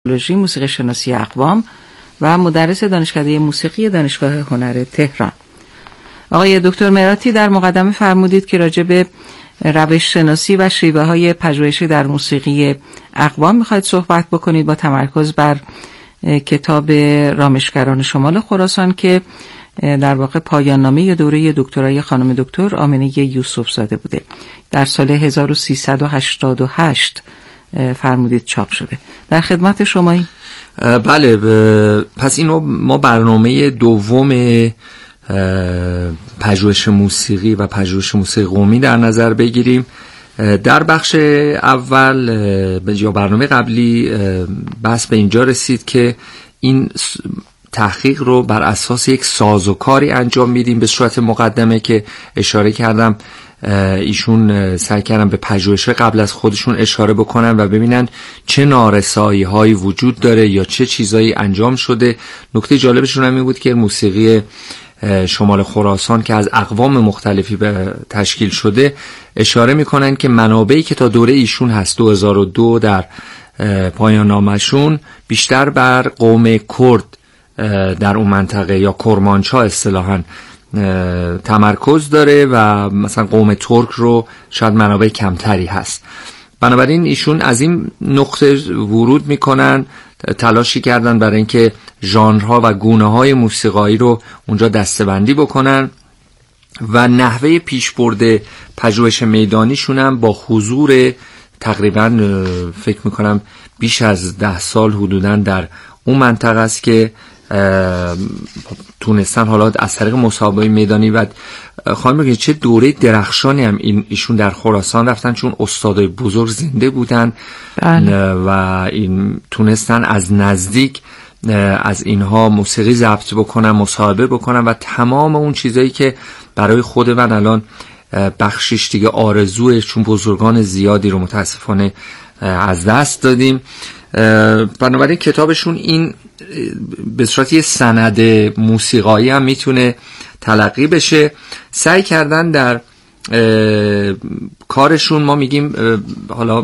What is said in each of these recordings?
موسیقی شناسی اقوام و مدرس دانشکده موسیقی دانشگاه هنر تهران. آقای دکتر مراتی در مقدمه فرمودید که راجع به روش شناسی و شیوه های پژوهشی در موسیقی اقوام میخواید صحبت بکنید با تمرکز بر کتاب رامشگران شمال خراسان که در واقع پایان نامه دوره دکترای خانم دکتر آمنه یوسف زاده بوده. در سال 1388 فرمودید چاپ شده. در خدمت شمایی؟ بله، پس اینو ما برنامه دوم پژوهش موسیقی و پژوهش موسیقی قومی در نظر بگیریم. در بخش اول یا برنامه قبلی بحث به اینجا رسید که این تحقیق رو بر اساس یک سازوکاری انجام میدیم. به صورت مقدمه که اشاره کردم ایشون سعی کردن به پژوهش قبل از خودشون اشاره بکنن و ببینن چه نارسایی هایی وجود داره یا چه چیزایی انجام شده. نکته جالبشون هم این بود که موسیقی شمال خراسان که از اقوام مختلفی تشکیل شده اشاره میکنن که منابعی که تا دوره ایشون هست 2002 در پایان نامه‌شون بیشتر بر قوم کرد در اون منطقه یا کرمانچا اصطلاحاً تمرکز داره و مثلا قوم ترک رو شاید منابع کمتری هست. بنابراین ایشون از این نقطه ورود میکنن، تلاشی کردن برای اینکه ژانرها و گونه‌های موسیقایی رو اونجا دسته‌بندی بکنن و نحوه پیشبرد پژوهش میدانیشون هم با حضور تقریبا فکر میکنم بیش از 10 سال حدوداً در اون منطقه است که تونستن حالا از طریق مسابقه میدانی و خواهیم بگید چه دوره درخشانی هم ایشون در خراسان رفتن، چون استادای بزرگ زنده بودن و این تونستن از نزدیک از اینها موسیقی ضبط بکنن، مصاحبه بکنن و تمام اون چیزایی که برای خود من الان بخشش دیگه آرزوه، چون بزرگان زیادی رو متاسفانه از دست دادیم. بنابراین کتابشون این به صورت یه سند موسیقایی هم میتونه تلقی بشه. سعی کردن در کارشون، ما میگیم حالا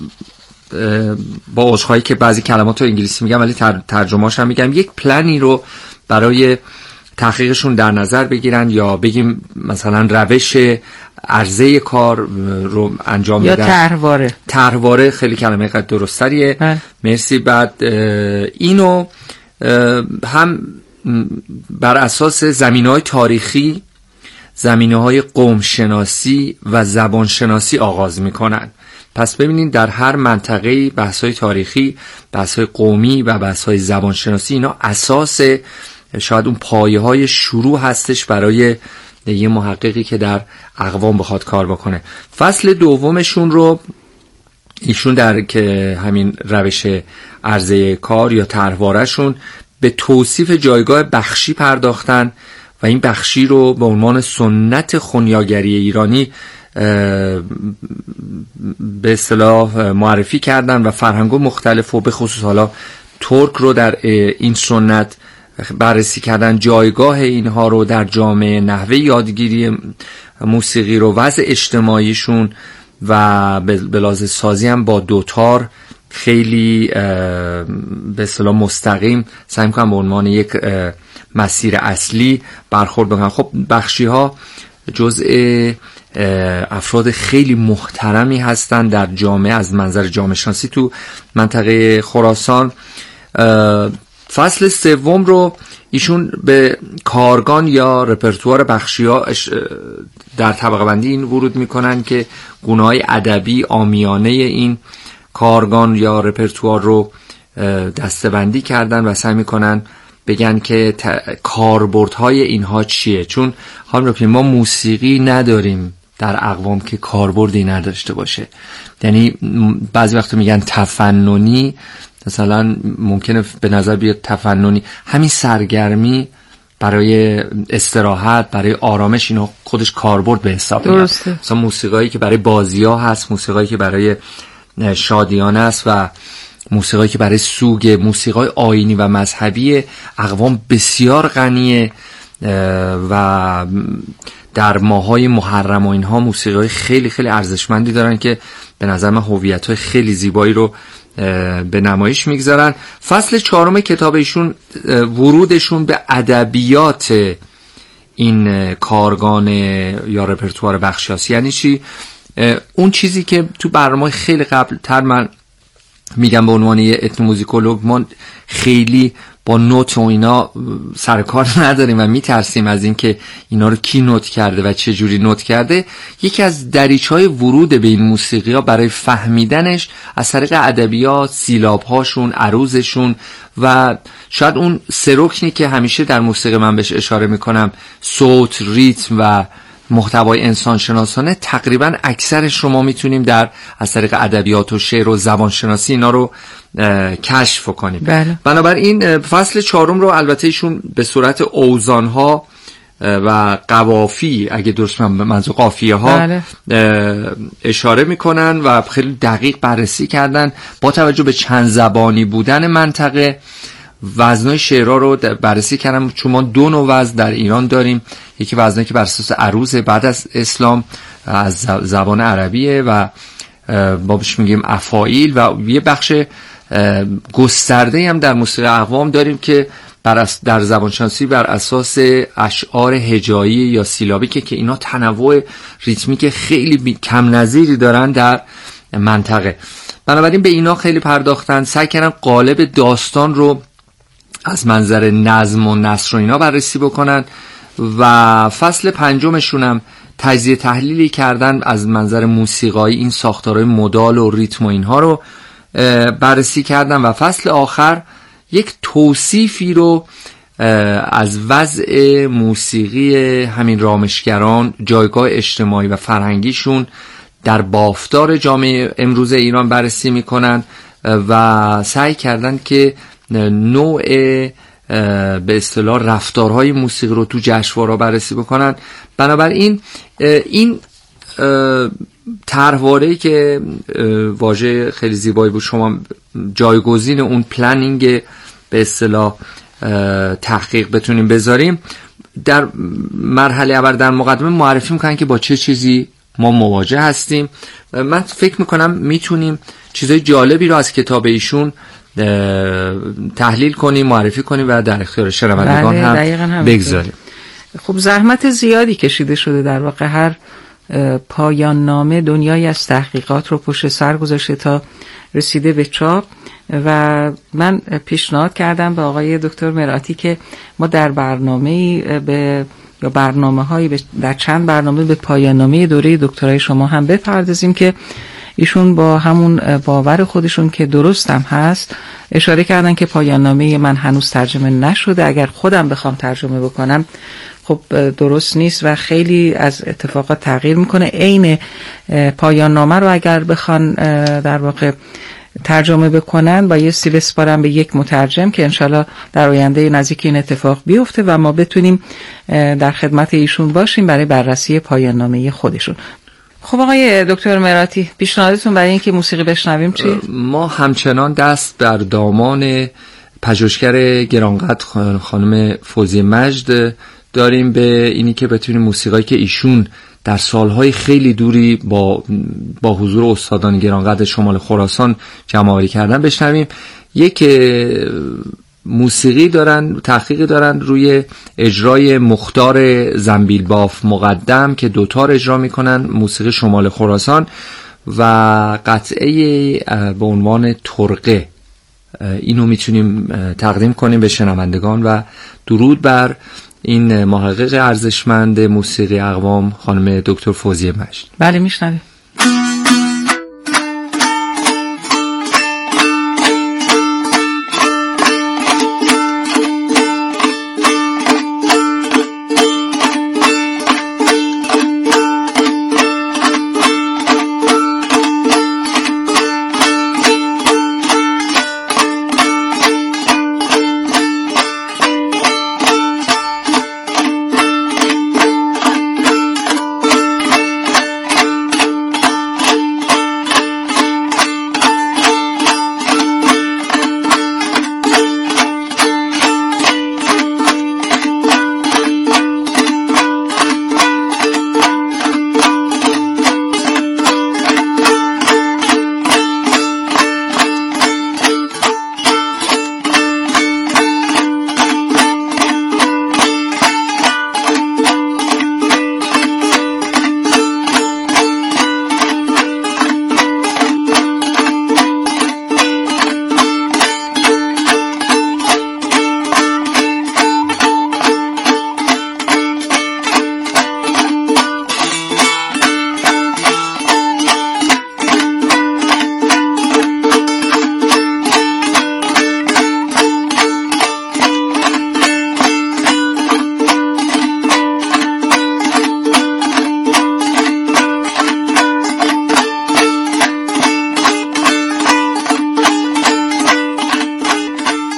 با عذرخواهی که بعضی کلمات رو انگلیسی میگم ولی ترجمه‌اش هم میگم، یک پلنی رو برای تحقیقشون در نظر بگیرن یا بگیم مثلا روش عرضه کار رو انجام میدن یا طرحواره خیلی کلمه قد درستریه. مرسی. بعد اینو هم بر اساس زمینه‌های تاریخی، زمینه‌های قوم شناسی و زبان شناسی آغاز میکنن. پس ببینید در هر منطقه‌ای بحث‌های تاریخی، بحث‌های قومی و بحث‌های زبان شناسی اینا اساس شاید اون پایه‌های شروع هستش برای یه محققی که در اقوام بخواد کار بکنه. فصل دومشون رو ایشون در که همین روش عرضه کار یا طرحواره‌شون به توصیف جایگاه بخشی پرداختن و این بخشی رو به عنوان سنت خنیاگری ایرانی به اصطلاح معرفی کردن و فرهنگ‌های مختلف و به خصوص حالا ترک رو در این سنت بررسی کردن، جایگاه اینها رو در جامعه، نحوه یادگیری موسیقی رو، وضع اجتماعیشون و به لحاظ سازی هم با دوتار خیلی به اصطلاح مستقیم سعی می‌کنن به عنوان یک مسیر اصلی برخورد بکنن. خب بخشی ها جزء افراد خیلی محترمی هستن در جامعه از منظر جامعه شناسی تو منطقه خراسان. فصل سوم رو ایشون به کارگان یا رپرتوار بخشی ها در طبقه بندی این ورود میکنن که گونه‌های ادبی عامیانه این کارگان یا رپرتوار رو دسته‌بندی کردن و سعی میکنن بگن که کاربردهای اینها چیه، چون ما موسیقی نداریم در اقوام که کاربردی نداشته باشه. یعنی بعضی وقت میگن تفننی، مثلا ممکنه به نظر بیاد تفننی همین سرگرمی برای استراحت، برای آرامش، اینا خودش کاربرد به حساب میاد. مثلا موسیقایی که برای بازی‌ها هست، موسیقایی که برای شادیانه است و موسیقایی که برای سوگ، موسیقای آیینی و مذهبی اقوام بسیار غنیه و در ماهای محرم و اینها موسیقای خیلی خیلی ارزشمندی دارن که به نظر من هویت‌های خیلی زیبایی رو به نمایش میگذارن. فصل 4 کتاب ایشون ورودشون به ادبیات این کارگان یا رپرتوار بخشیاسی یعنی چی؟ اون چیزی که تو برنامه خیلی قبل تر من میگم به عنوان یه اتنوموزیکولوگ ما خیلی با نوت و اینا سرکار نداریم و میترسیم از این که اینا رو کی نوت کرده و چه جوری نوت کرده. یکی از دریچه‌های ورود به این موسیقی ها برای فهمیدنش از طریق ادبیات، سیلاب هاشون، عروضشون و شاید اون سه رکنی که همیشه در موسیقی من بهش اشاره میکنم، صوت، ریتم و محتوای انسان شناسانه، تقریبا اکثرش رو ما میتونیم از طریق ادبیات و شعر و زبان شناسی اینا رو کشف کنیم. بله. بنابراین فصل 4 رو البته ایشون به صورت اوزانها و قوافی، اگه درست منظور قافیه ها، بله. اشاره میکنن و خیلی دقیق بررسی کردن با توجه به چند زبانی بودن منطقه. وزنای شعرها رو بررسی کردم چون ما 2 نوع وزن در ایران داریم، یکی وزنی که بر اساس عروض بعد از اسلام از زبان عربیه و ما بهش میگیم افاعیل، و یه بخش گسترده هم در موسیقی اقوام داریم که در زبان شناسی بر اساس اشعار هجایی یا سیلابیکه که اینا تنوع ریتمیک خیلی کم نظیری دارن در منطقه. بنابراین به اینا خیلی پرداختن، سعی کردن قالب داستان رو از منظر نظم و نثر و اینا بررسی بکنن و فصل 5 هم تجزیه تحلیلی کردن از منظر موسیقایی این ساختارهای مدال و ریتم و اینها رو بررسی کردن و فصل آخر یک توصیفی رو از وضع موسیقی همین رامشگران، جایگاه اجتماعی و فرهنگیشون در بافتار جامعه امروز ایران بررسی میکنن و سعی کردن که نوع به اصطلاح رفتارهای موسیقی رو تو جشنواره‌ها بررسی بکنن. بنابراین این طرحواره‌ای که واژه خیلی زیبایی بود، شما جایگزین اون پلنینگ به اصطلاح تحقیق بتونیم بذاریم، در مرحله اول در مقدمه معرفی میکنن که با چه چیزی ما مواجه هستیم. من فکر میکنم میتونیم چیزای جالبی رو از کتاب ایشون تحلیل کنیم، معرفی کنیم و در اختیار شنوندگان هم بگذاریم. خب زحمت زیادی کشیده شده، در واقع هر پایان نامه دنیایی از تحقیقات رو پشت سر گذاشته تا رسیده به چاپ و من پیشنهاد کردم به آقای دکتر مراتی که ما در برنامه‌هایی در چند برنامه به پایان نامه دوره دکترای شما هم بپردازیم که ایشون با همون باور خودشون که درست هم هست اشاره کردن که پایان نامه من هنوز ترجمه نشده، اگر خودم بخوام ترجمه بکنم خب درست نیست و خیلی از اتفاقات تغییر میکنه. عین پایان نامه رو اگر بخوان در واقع ترجمه بکنن بایستی بسپارن به یک مترجم که انشالله در آینده نزدیک این اتفاق بیفته و ما بتونیم در خدمت ایشون باشیم برای بررسی پایان نامه خودشون. خب آقای دکتر مراتی، پیشنهادتون برای اینکه موسیقی بشنویم چی؟ ما همچنان دست در دامان پژوهشگر گرانقدر خانم فوزیه مجد داریم به اینی که بتونیم موسیقایی که ایشون در سالهای خیلی دوری با حضور استادان گرانقدر شمال خراسان جمع‌آوری کردن بشنویم. یک موسیقی دارن، تحقیقی دارن روی اجرای مختار زنبیل باف مقدم که دوتار اجرا میکنن، موسیقی شمال خراسان و قطعه به عنوان ترقه. اینو میتونیم تقدیم کنیم به شنوندگان و درود بر این محقق ارزشمند موسیقی اقوام خانم دکتر فوزیه مجد. بله میشنویم.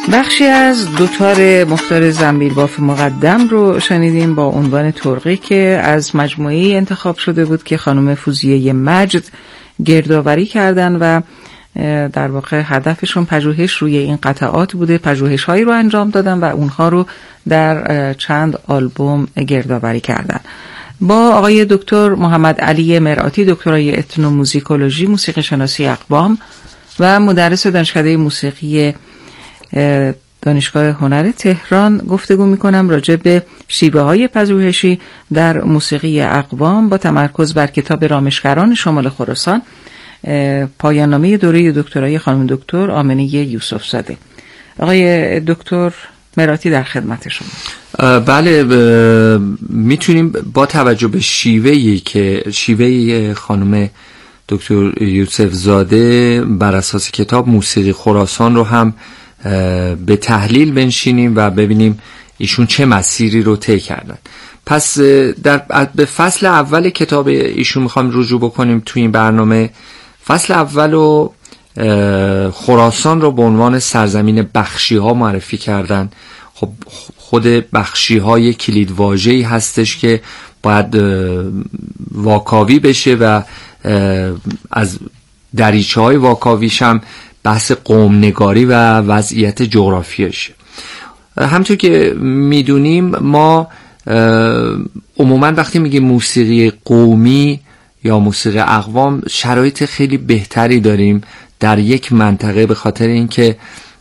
بخشی از دوتار مختار زنبیلباف مقدم رو شنیدیم با عنوان ترقی که از مجموعه انتخاب شده بود که خانم فوزیه مجد گردآوری کردن و در واقع هدفشون پژوهش روی این قطعات بوده. پژوهش هایی رو انجام دادن و اونها رو در چند آلبوم گردآوری کردن. با آقای دکتر محمد علی مرآتی، دکترای اتنوموزیکولوژی موسیقی شناسی اقوام و مدرس دانشکده موسیقی دانشگاه هنر تهران گفتگو میکنم راجع به شیوه های پژوهشی در موسیقی اقوام با تمرکز بر کتاب رامشگران شمال خراسان، پایان نامه دوره دکترای خانم دکتر آمنه یوسف زاده. آقای دکتر مرآتی در خدمت شما. بله، میتونیم با توجه به شیوه خانم دکتر یوسف زاده بر اساس کتاب موسیقی خراسان رو هم به تحلیل بنشینیم و ببینیم ایشون چه مسیری رو طی کردن. پس به فصل اول کتاب ایشون میخوایم رجوع بکنیم توی این برنامه. فصل اول رو خراسان رو به عنوان سرزمین بخشی ها معرفی کردن. خب خود بخشی های کلید واژه‌ای هستش که باید واکاوی بشه و از دریچه های واکاویش هم بحث قوم نگاری و وضعیت جغرافیاشه. همطور که میدونیم ما عموما وقتی میگیم موسیقی قومی یا موسیقی اقوام شرایط خیلی بهتری داریم در یک منطقه، به خاطر اینکه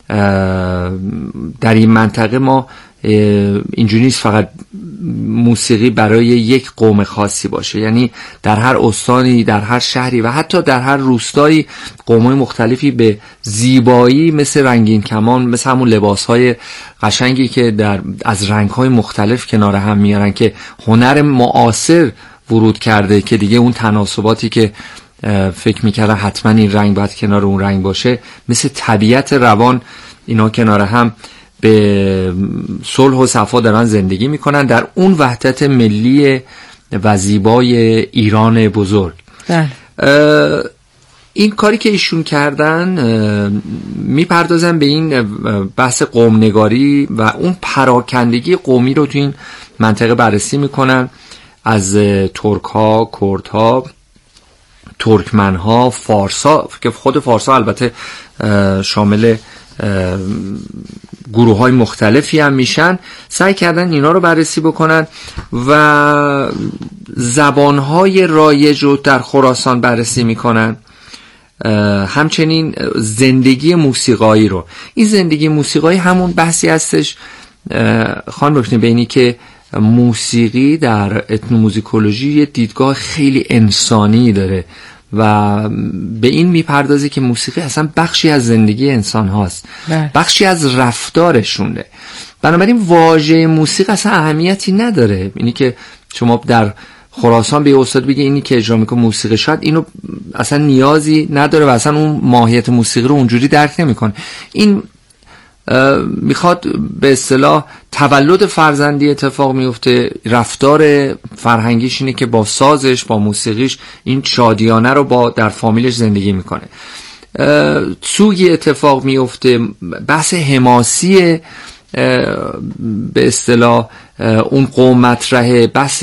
در این منطقه ما اینجوری نیست فقط موسیقی برای یک قوم خاصی باشه، یعنی در هر استانی، در هر شهری و حتی در هر روستایی قوم‌های مختلفی به زیبایی مثل رنگین کمان، مثل همون لباس‌های قشنگی که از رنگ‌های مختلف کنار هم میارن که هنر معاصر ورود کرده که دیگه اون تناسباتی که فکر میکردن حتما این رنگ باید کنار اون رنگ باشه، مثل طبیعت روان اینا کنار هم به صلح و صفا دارن زندگی میکنن در اون وحدت ملی و زیبای ایران بزرگ. این کاری که ایشون کردن میپردازن به این بحث قوم نگاری و اون پراکندگی قومی رو تو این منطقه بررسی میکنن، از ترک ها، کرد ها، ترکمن ها، فارس ها که خود فارس ها البته شامل گروه های مختلفی هم میشن. سعی کردن اینا رو بررسی بکنن و زبان های رایج رو در خراسان بررسی میکنن، همچنین زندگی موسیقایی رو. این زندگی موسیقایی همون بحثی هستش خانم دکتر بینی که موسیقی در اتنوموزیکولوژی یه دیدگاه خیلی انسانی داره و به این میپردازه که موسیقی اصلا بخشی از زندگی انسان هاست، بخشی از رفتارشونه. بنابراین واژه موسیقی اصلا اهمیتی نداره. اینی که شما در خراسان به استاد بگی اینی که اجرا میکنه موسیقی، شاید اینو اصلا نیازی نداره و اصلا اون ماهیت موسیقی رو اونجوری درک نمیکنه. این میخواد به اصطلاح تولد فرزندی اتفاق میفته، رفتار فرهنگیش اینه که با سازش، با موسیقیش این شادیانه رو در فامیلش زندگی میکنه. سوگی اتفاق میفته، بحث حماسی به اصطلاح اون قوم مطرحه، بحث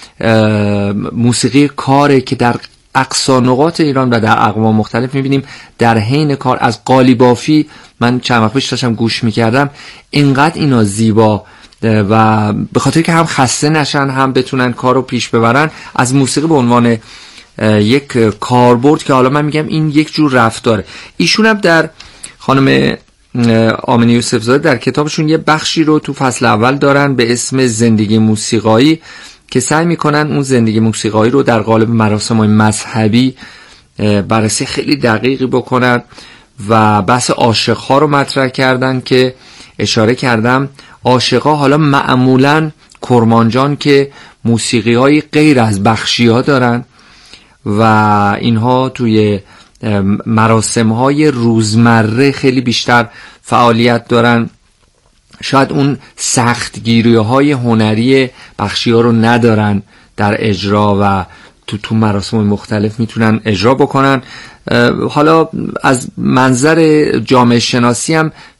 موسیقی کاره که در اقصا نقاط ایران و در اقوام مختلف میبینیم در حین کار. از قالیبافی من چند وقت پیش داشتم گوش میکردم، اینقدر اینا زیبا و به خاطر که هم خسته نشن هم بتونن کار رو پیش ببرن، از موسیقی به عنوان یک کاربرد که حالا من میگم این یک جور رفتاره. ایشون هم در خانم آمنه یوسف زاده در کتابشون یه بخشی رو تو فصل اول دارن به اسم زندگی موسیقایی که سعی میکنن اون زندگی موسیقایی رو در قالب مراسم‌های مذهبی بررسی خیلی دقیقی بکنن و بحث عاشق‌ها رو مطرح کردن که اشاره کردم عاشق‌ها حالا معمولاً کرمانجان که موسیقی‌های غیر از بخشی‌ها دارن و اینها توی مراسم‌های روزمره خیلی بیشتر فعالیت دارن، شاید اون سختگیری‌های هنری بخشی‌ها رو ندارن در اجرا و تو مراسم مختلف میتونن اجرا بکنن. حالا از منظر جامعه شناسی هم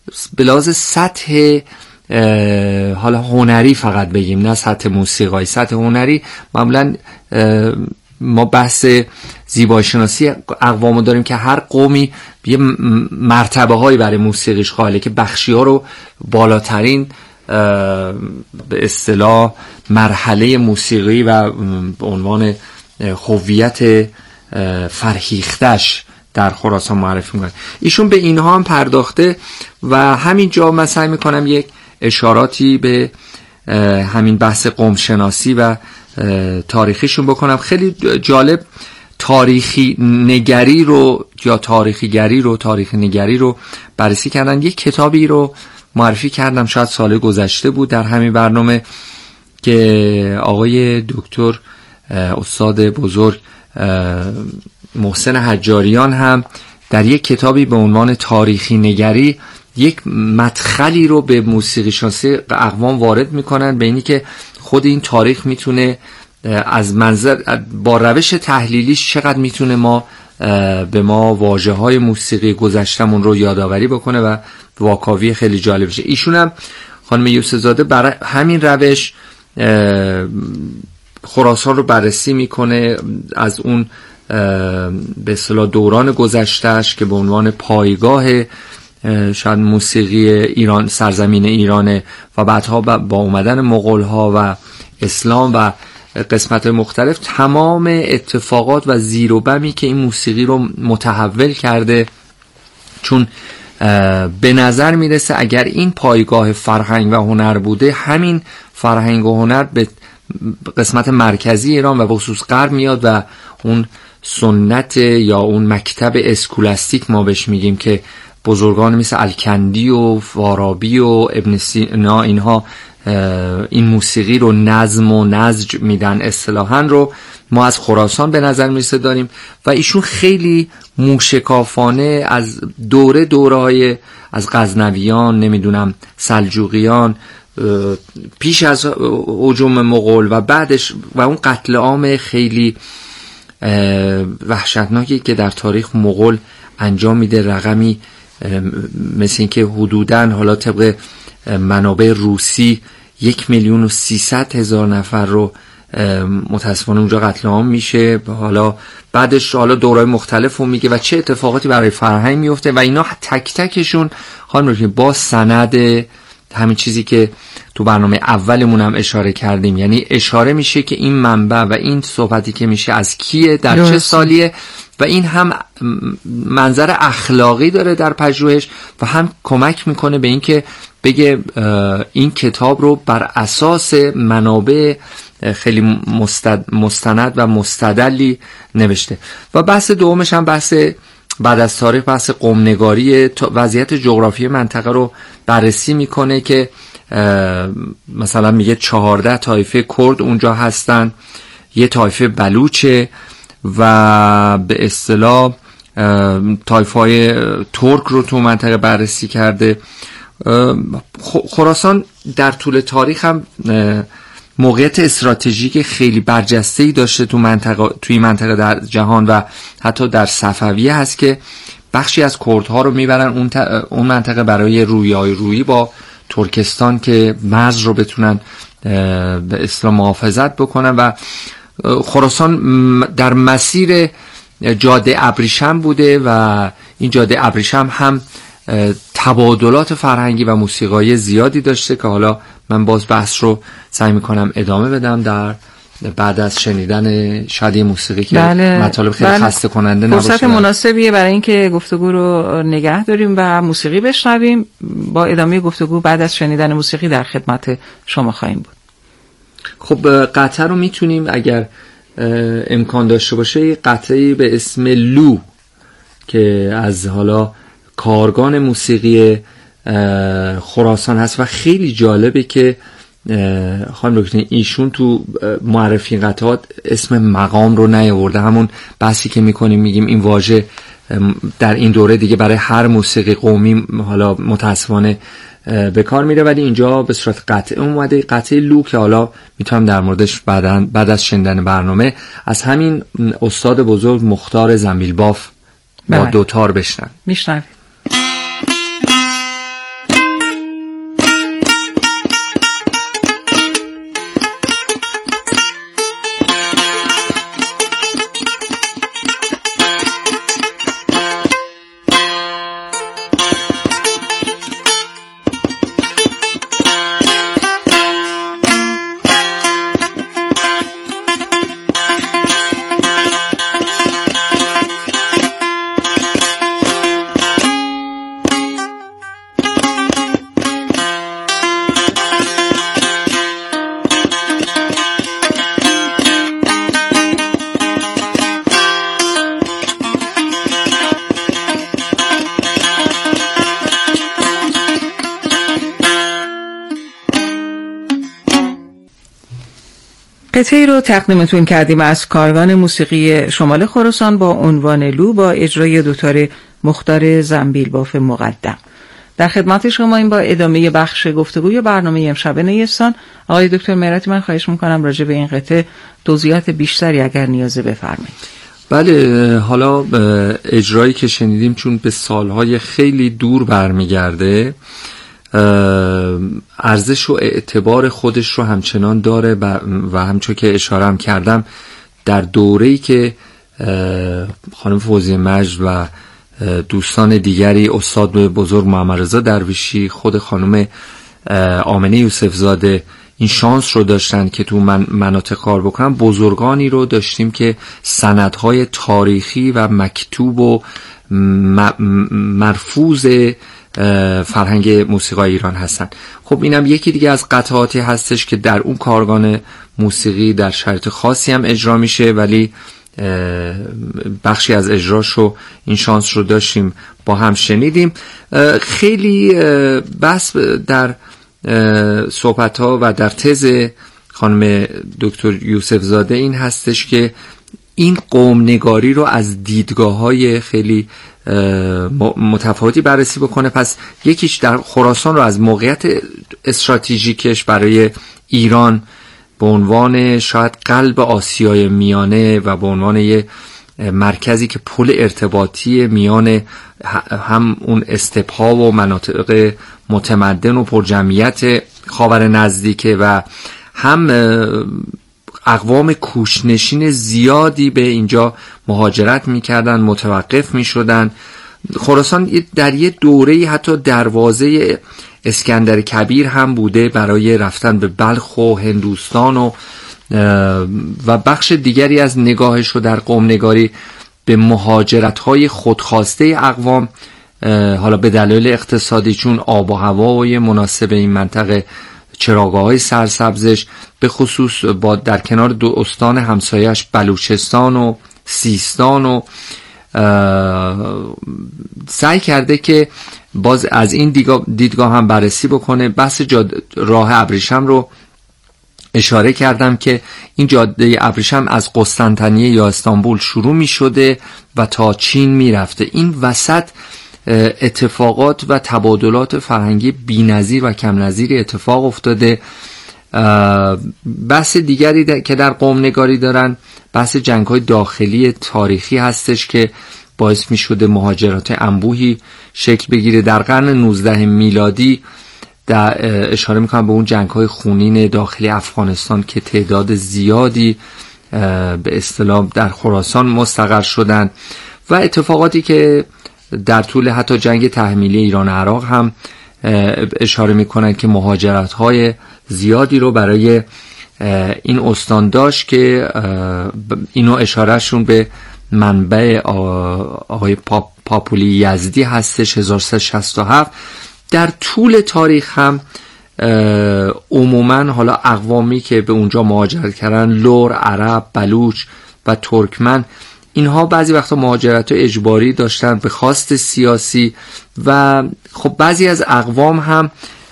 به لحاظ سطح حالا هنری فقط بگیم، نه سطح موسیقایی، سطح هنری معمولا ما بحث زیبایی شناسی اقوامو داریم که هر قومی یه مرتبه هایی برای موسیقیش قائله که بخشی ها رو بالاترین به اصطلاح مرحله موسیقی و به عنوان هویت فرهیختش در خراسان معرفی میکنه. ایشون به اینها هم پرداخته و همینجا من سعی میکنم یک اشاراتی به همین بحث قوم شناسی و تاریخیشون بکنم. خیلی جالب تاریخی نگری رو یا تاریخ نگری رو بررسی کردن. یک کتابی رو معرفی کردم شاید سال گذشته بود در همین برنامه که آقای دکتر استاد بزرگ محسن حجاریان هم در یک کتابی به عنوان تاریخی نگری یک مدخلی رو به موسیقی شناسی اقوام وارد میکنن، به اینی که خود این تاریخ میتونه از منظر با روش تحلیلیش چقدر میتونه به ما واژه های موسیقی گذشتمون رو یادآوری بکنه و واکاوی خیلی جالب شه. ایشون هم خانم یوسف زاده برای همین روش خراسان رو بررسی میکنه از اون به اصطلاح دوران گذشتهش که به عنوان پایگاه شاید موسیقی ایران، سرزمین ایرانه، و بعدها با اومدن مغول‌ها و اسلام و قسمت مختلف تمام اتفاقات و زیر و بمی که این موسیقی رو متحول کرده. چون به نظر میرسه اگر این پایگاه فرهنگ و هنر بوده، همین فرهنگ و هنر به قسمت مرکزی ایران و به خصوص غرب میاد و اون سنت یا اون مکتب اسکولاستیک ما بهش میگیم که بزرگان مثل الکندی و فارابی و ابن سینا اینها این موسیقی رو نظم و نسج میدن اصطلاحاً، رو ما از خراسان به نظر میرسه داریم و ایشون خیلی موشکافانه از دوره‌های از غزنویان، نمیدونم سلجوقیان، پیش از هجوم مغول و بعدش و اون قتل عام خیلی وحشتناکی که در تاریخ مغول انجام میده، رقمی مثل این که حدوداً حالا طبق منابع روسی 1,300,000 نفر رو متاسفانه اونجا قتل عام میشه. حالا بعدش دورهای مختلف رو میگه و چه اتفاقاتی برای فرهنگ میفته و اینا تک تکشون خانم با سند همین چیزی که تو برنامه اولمون هم اشاره کردیم، یعنی اشاره میشه که این منبع و این صحبتی که میشه از کیه، در چه سالیه، و این هم منظر اخلاقی داره در پژوهش و هم کمک میکنه به این که بگه این کتاب رو بر اساس منابع خیلی مستند و مستدلی نوشته. و بحث دومش هم بحث بعد از تاریخ، بحث قوم‌نگاری، وضعیت جغرافی منطقه رو بررسی میکنه که مثلا میگه 14 طایفه کرد اونجا هستن، یه طایفه بلوچه و به اصطلاح طایفه‌های ترک رو تو منطقه بررسی کرده. خراسان در طول تاریخ هم موقعیت استراتژیک خیلی برجسته‌ای داشته توی منطقه در جهان و حتی در صفویه هست که بخشی از کردها رو میبرن اون منطقه برای رویایی با ترکستان که مرز رو بتونن به اصطلاح محافظت بکنن. و خراسان در مسیر جاده ابریشم بوده و این جاده ابریشم هم تبادلات فرهنگی و موسیقایی زیادی داشته که حالا من باز بحث رو سعی میکنم ادامه بدم در بعد از شنیدن شادی موسیقی که مطالب خیلی خسته کننده نباشه. فرصت مناسبیه برای اینکه گفتگو رو نگه داریم و موسیقی بشنویم. با ادامه گفتگو بعد از شنیدن موسیقی در خدمت شما خواهیم بود. خب قطعه رو میتونیم اگر امکان داشته باشه قطعی به اسم لو که از حالا کارگان موسیقی خراسان هست و خیلی جالبه که خانم دکتر ایشون تو معرفی قطعات اسم مقام رو نیاورده. همون بحثی که میکنیم میگیم این واژه در این دوره دیگه برای هر موسیقی قومی حالا متاسفانه به کار میره، ولی اینجا به صورت قطعه اومده، قطعه لو که حالا میتونم در موردش بعد از شنیدن برنامه از همین استاد بزرگ مختار زنبیل باف با دوتار بشنویم. میشنویم. قطعی رو تقدیمتون کردیم از کاروان موسیقی شمال خراسان با عنوان لو با اجرای دکتر مختار زنبیلباف مقدم. در خدمت شما این با ادامه بخش گفتگوی برنامه امشب نیستان. آقای دکتر مهراتی، من خواهش میکنم راجع به این قطعه توضیحات بیشتری اگر نیازه بفرمایید. بله، حالا اجرایی که شنیدیم چون به سالهای خیلی دور برمیگرده، ارزش و اعتبار خودش رو همچنان داره و همچون که اشارم کردم در دوره‌ای که خانم فوزیه مجد و دوستان دیگری، استاد بزرگ محمد رضا درویشی، خود خانم آمنه یوسف زاده این شانس رو داشتن که تو مناطق کار بکنن، بزرگانی رو داشتیم که سندهای تاریخی و مکتوب و مرفوض فرهنگ موسیقی ایران هستن. خب اینم یکی دیگه از قطعاتی هستش که در اون کارگان موسیقی در شرایط خاصی هم اجرا میشه، ولی بخشی از اجراشو این شانس رو داشتیم با هم شنیدیم. خیلی بحث در صحبت‌ها و در تز خانم دکتر یوسف زاده این هستش که این قوم نگاری رو از دیدگاه‌های خیلی متفاوتی بررسی بکنه. پس یکیش در خراسان رو از موقعیت استراتژیکش برای ایران به عنوان شاید قلب آسیای میانه و به عنوان یه مرکزی که پل ارتباطی میان هم اون استپ‌ها و مناطق متمدن و پرجمعیت خاور نزدیکه و هم اقوام کوچنشین زیادی به اینجا مهاجرت میکردن، متوقف میشدن. خراسان در یه دوره‌ای حتی دروازه اسکندر کبیر هم بوده برای رفتن به بلخ و هندوستان و بخش دیگری از نگاهش رو در قوم نگاری به مهاجرت‌های خودخواسته اقوام، حالا به دلایل اقتصادی چون آب و هوای مناسب این منطقه، چراگاه‌های سرسبزش، به خصوص با در کنار دو استان همسایش بلوچستان و سیستان و سعی کرده که باز از این دیدگاه هم بررسی بکنه. بحث راه ابریشم رو اشاره کردم که این جاده ابریشم از قسطنطنیه یا استانبول شروع می شده و تا چین می رفته. این وسط اتفاقات و تبادلات فرهنگی بی‌نظیر و کم نظیری اتفاق افتاده. بحث دیگری که در قوم نگاری دارن بحث جنگ‌های داخلی تاریخی هستش که باعث می شده مهاجرات انبوهی شکل بگیره. در قرن 19 میلادی اشاره میکنم به اون جنگ‌های خونین داخلی افغانستان که تعداد زیادی به اصطلاح در خراسان مستقر شدن و اتفاقاتی که در طول حتی جنگ تحمیلی ایران و عراق هم اشاره میکنن که مهاجرت‌های زیادی رو برای این استان داشت که اینو اشارهشون به منبع آقای پاپولی یزدی هستش 1367. در طول تاریخ هم عموماً حالا اقوامی که به اونجا مهاجرت کردن، لور، عرب، بلوچ و ترکمن، اینها بعضی وقتا مهاجرت اجباری داشتن به خواست سیاسی و خب بعضی از اقوام هم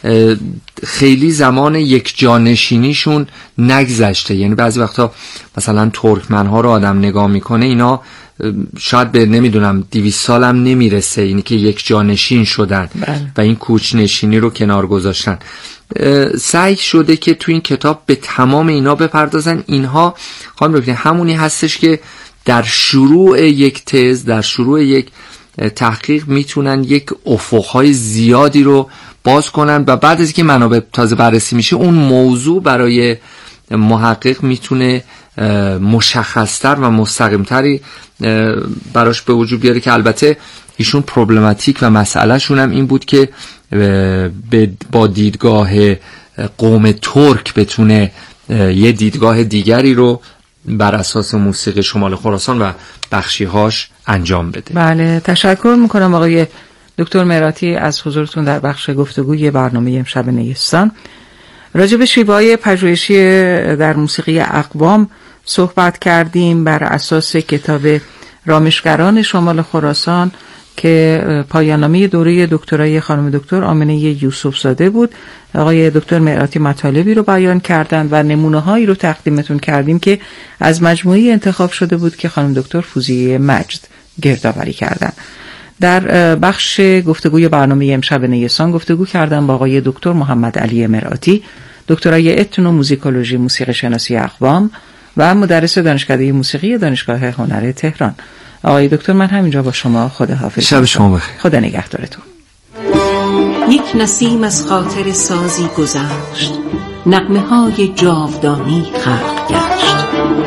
خیلی زمان یک جانشینیشون نگذشته. یعنی بعضی وقتا مثلا ترکمن ها رو آدم نگاه میکنه، اینا شاید به نمیدونم 200 سال هم نمیرسه اینی که یک جانشین شدن و این کوچنشینی رو کنار گذاشتن. سعی شده که تو این کتاب به تمام اینا بپردازن. اینها خواهم ببینید همونی هستش که در شروع یک تز، در شروع یک تحقیق میتونن یک افقهای زیادی رو باز کنن و بعد از که منابع تازه بررسی میشه اون موضوع برای محقق میتونه مشخصتر و مستقیمتری براش به وجود بیاره که البته ایشون پروبلماتیک و مسئله شون هم این بود که با دیدگاه قوم ترک بتونه یه دیدگاه دیگری رو بر اساس موسیقی شمال خراسان و بخشیهاش انجام بده. بله، تشکر میکنم آقای دکتر مهراتی از حضورتون در بخش گفتگوی برنامه امشب نیستان. راجع به شیوه‌های پژوهشی در موسیقی اقوام صحبت کردیم بر اساس کتاب رامشگران شمال خراسان که پایان‌نامه دوره دکترای خانم دکتر آمنه یوسف زاده بود. آقای دکتر مراتی مطالبی رو بیان کردند و نمونه‌هایی رو تقدیمتون کردیم که از مجموعه انتخاب شده بود که خانم دکتر فوزیه مجد گردآوری کردند. در بخش گفتگوی برنامه امشب نیسان گفتگو کردم با آقای دکتر محمد علی مراتی، دکترای اتنو موزیکولوژی موسیقی شناسی اقوام و مدرس دانشکده موسیقی دانشگاه هنر تهران. آقای دکتر من همینجا با شما خداحافظ. شب شما بخیر. خدا نگهدارتون. یک نسیم از خاطر سازی گذشت، نغمه های جاودانی خلق گشت.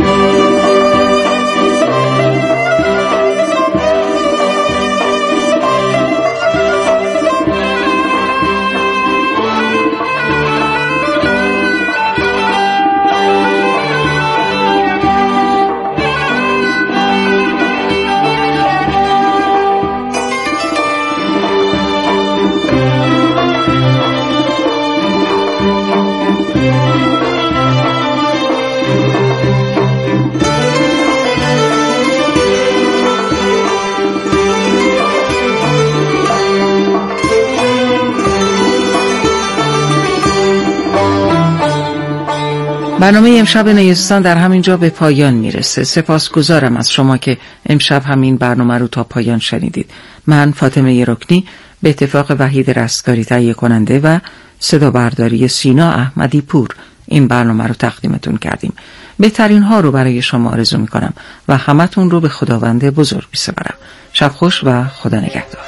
برنامه امشب نیستان در همین جا به پایان میرسه. سپاسگزارم از شما که امشب همین برنامه رو تا پایان شنیدید. من فاطمه رکنی به اتفاق وحید رستگاری تهیه کننده و صدا برداری سینا احمدی پور این برنامه رو تقدیمتون کردیم. بهترین ها رو برای شما آرزو میکنم و همتون رو به خداوند بزرگ میسپارم. شب خوش و خدا نگهدار.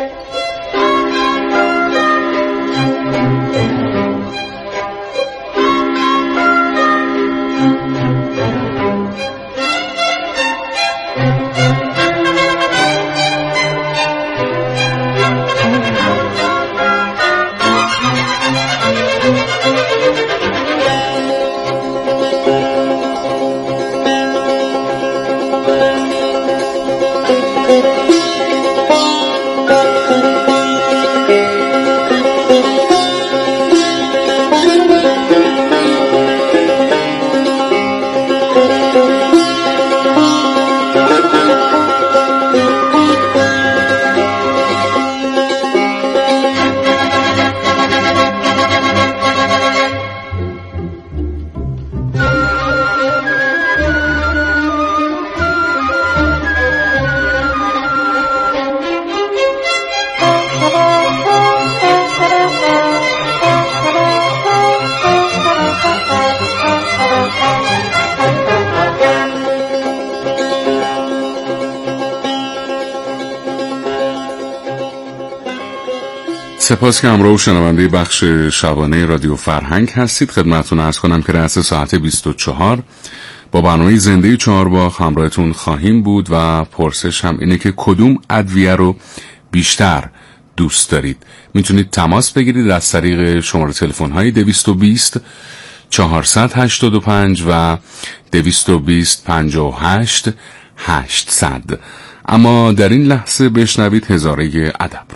سپاس که همراه و شنونده بخش شبانه رادیو فرهنگ هستید. خدمتتون عرض کنم که رأس ساعت 24 با برنامه زنده چهارباغ همراهتون خواهیم بود و پرسش هم اینه که کدوم ادویه رو بیشتر دوست دارید. میتونید تماس بگیرید از طریق شماره تلفن های 220 485 و 220 58 800. اما در این لحظه بشنوید هزاره ادب.